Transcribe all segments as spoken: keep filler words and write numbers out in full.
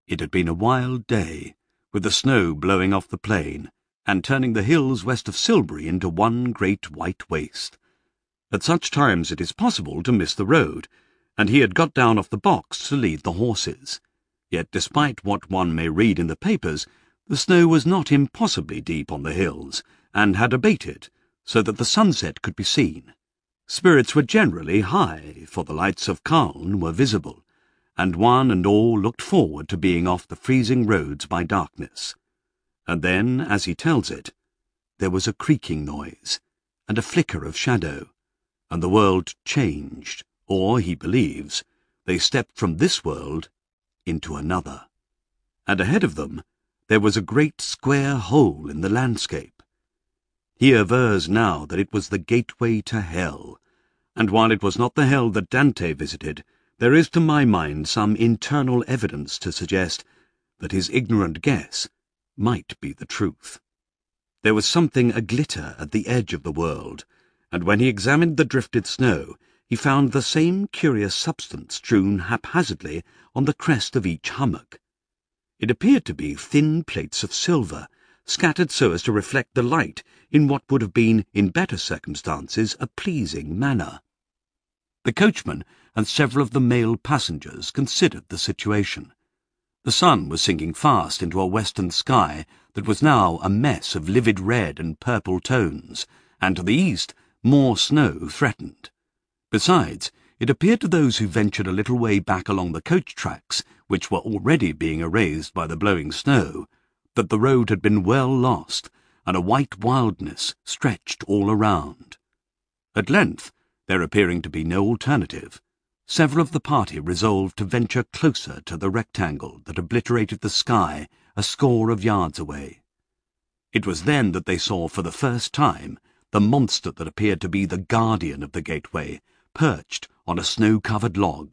It had been a wild day, with the snow blowing off the plain and turning the hills west of Silbury into one great white waste. At such times it is possible to miss the road, and he had got down off the box to lead the horses. Yet despite what one may read in the papers, the snow was not impossibly deep on the hills, and had abated, so that the sunset could be seen. Spirits were generally high, for the lights of Calne were visible, and one and all looked forward to being off the freezing roads by darkness. And then, as he tells it, there was a creaking noise, and a flicker of shadow, and the world changed, or, he believes, they stepped from this world into another. And ahead of them there was a great square hole in the landscape. He avers now that it was the gateway to hell, and while it was not the hell that Dante visited, there is to my mind some internal evidence to suggest that his ignorant guess might be the truth. There was something a-glitter at the edge of the world, and when he examined the drifted snow, he found the same curious substance strewn haphazardly on the crest of each hummock. It appeared to be thin plates of silver, scattered so as to reflect the light in what would have been, in better circumstances, a pleasing manner. The coachman and several of the male passengers considered the situation. The sun was sinking fast into a western sky that was now a mess of livid red and purple tones, and to the east more snow threatened. Besides, it appeared to those who ventured a little way back along the coach tracks, which were already being erased by the blowing snow, that the road had been well lost, and a white wildness stretched all around. At length, there appearing to be no alternative, several of the party resolved to venture closer to the rectangle that obliterated the sky a score of yards away. It was then that they saw for the first time the monster that appeared to be the guardian of the gateway, perched on a snow-covered log.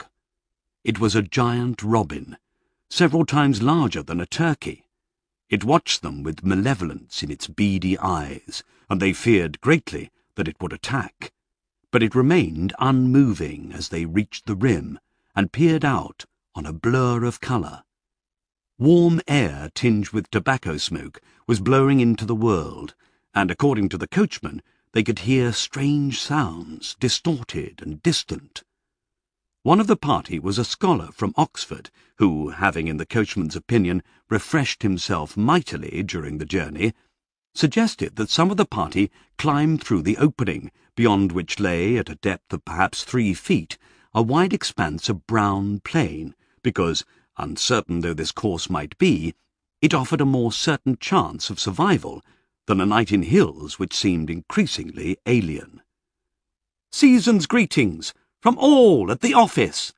It was a giant robin, several times larger than a turkey. It watched them with malevolence in its beady eyes, and they feared greatly that it would attack. But it remained unmoving as they reached the rim and peered out on a blur of colour. Warm air tinged with tobacco smoke was blowing into the world, and according to the coachman, they could hear strange sounds, distorted and distant. One of the party was a scholar from Oxford, who, having in the coachman's opinion refreshed himself mightily during the journey, suggested that some of the party climb through the opening, beyond which lay, at a depth of perhaps three feet, a wide expanse of brown plain, because, uncertain though this course might be, it offered a more certain chance of survival than a night in hills which seemed increasingly alien. "Season's greetings from all at the office!"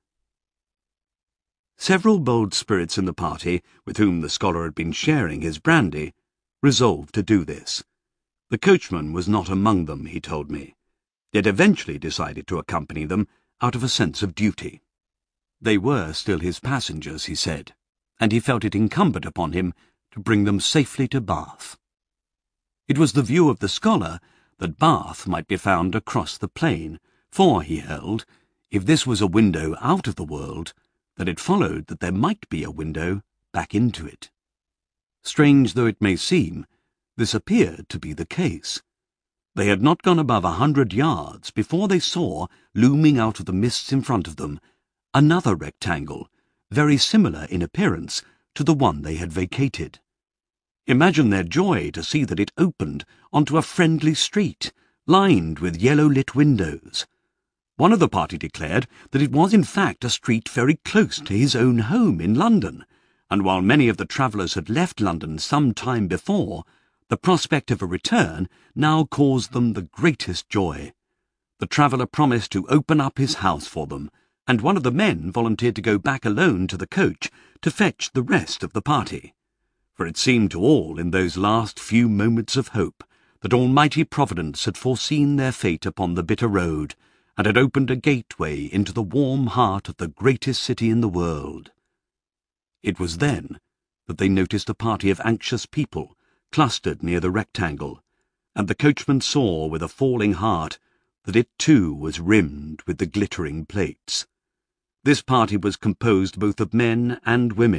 Several bold spirits in the party, with whom the scholar had been sharing his brandy, resolved to do this. The coachman was not among them, he told me, yet eventually decided to accompany them out of a sense of duty. They were still his passengers, he said, and he felt it incumbent upon him to bring them safely to Bath. It was the view of the scholar that Bath might be found across the plain, for, he held, if this was a window out of the world, that it followed that there might be a window back into it. Strange though it may seem, this appeared to be the case. They had not gone above a hundred yards before they saw, looming out of the mists in front of them, another rectangle, very similar in appearance to the one they had vacated. Imagine their joy to see that it opened onto a friendly street, lined with yellow-lit windows. One of the party declared that it was in fact a street very close to his own home in London, and while many of the travellers had left London some time before, the prospect of a return now caused them the greatest joy. The traveller promised to open up his house for them, and one of the men volunteered to go back alone to the coach to fetch the rest of the party. For it seemed to all in those last few moments of hope that Almighty Providence had foreseen their fate upon the bitter road, and had opened a gateway into the warm heart of the greatest city in the world. It was then that they noticed a party of anxious people clustered near the rectangle, and the coachman saw with a falling heart that it too was rimmed with the glittering plates. This party was composed both of men and women,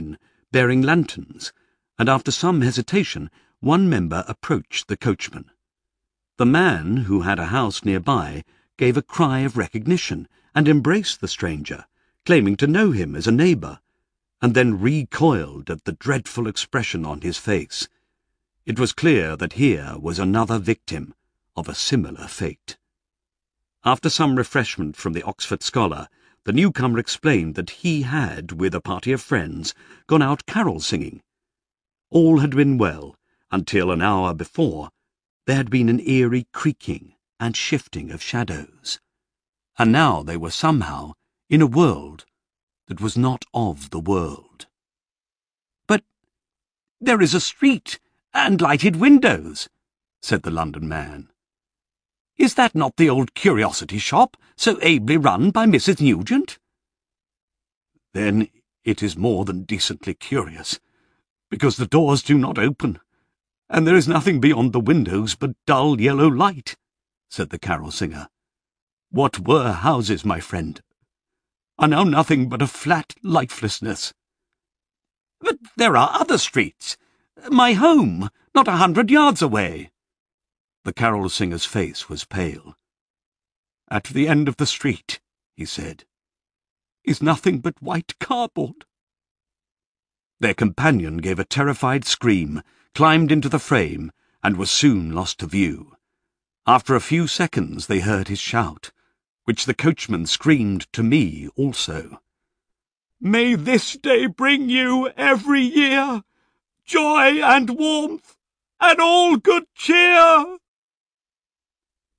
bearing lanterns, and after some hesitation, one member approached the coachman. The man, who had a house nearby, gave a cry of recognition and embraced the stranger, claiming to know him as a neighbour, and then recoiled at the dreadful expression on his face. It was clear that here was another victim of a similar fate. After some refreshment from the Oxford scholar, the newcomer explained that he had, with a party of friends, gone out carol-singing. All had been well, until an hour before there had been an eerie creaking and shifting of shadows, and now they were somehow in a world that was not of the world. "But there is a street and lighted windows," said the London man. "Is that not the old curiosity shop, so ably run by Missus Nugent?" "Then it is more than decently curious, because the doors do not open, and there is nothing beyond the windows but dull yellow light," said the carol-singer. "What were houses, my friend, are now nothing but a flat lifelessness." "But there are other streets. My home, not a hundred yards away." The carol-singer's face was pale. "At the end of the street," he said, "is nothing but white cardboard." Their companion gave a terrified scream, climbed into the frame, and was soon lost to view. After a few seconds they heard his shout, which the coachman screamed to me also. "May this day bring you every year joy and warmth and all good cheer!"